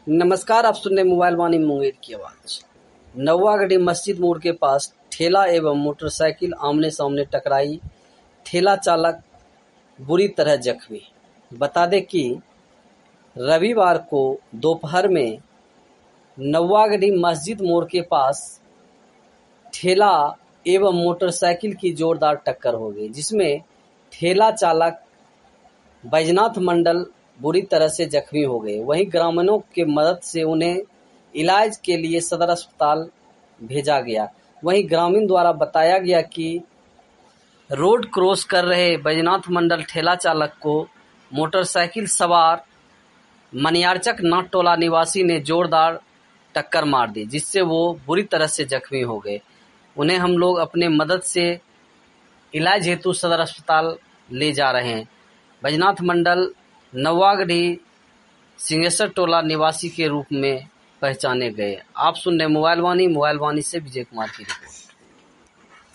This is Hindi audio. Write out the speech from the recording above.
नमस्कार, आप सुन रहे मोबाइल वाणी मुंगेर की आवाज। नौवागढ़ी मस्जिद मोड़ के पास ठेला एवं मोटरसाइकिल आमने सामने टकराई, ठेला चालक बुरी तरह जख्मी। बता दें कि रविवार को दोपहर में नौवागढ़ी मस्जिद मोड़ के पास ठेला एवं मोटरसाइकिल की जोरदार टक्कर हो गई, जिसमें ठेला चालक बैजनाथ मंडल बुरी तरह से जख्मी हो गए। वहीं ग्रामीणों के मदद से उन्हें इलाज के लिए सदर अस्पताल भेजा गया। वहीं ग्रामीण द्वारा बताया गया कि रोड क्रॉस कर रहे बैजनाथ मंडल ठेला चालक को मोटरसाइकिल सवार मनियारचक नाट टोला निवासी ने जोरदार टक्कर मार दी, जिससे वो बुरी तरह से जख्मी हो गए। उन्हें हम लोग अपने मदद से इलाज हेतु सदर अस्पताल ले जा रहे हैं। बैजनाथ मंडल नौवागढ़ी सिंहेश्वर टोला निवासी के रूप में पहचाने गए। आप सुन रहे मोबाइल वाणी से विजय कुमार की रिपोर्ट।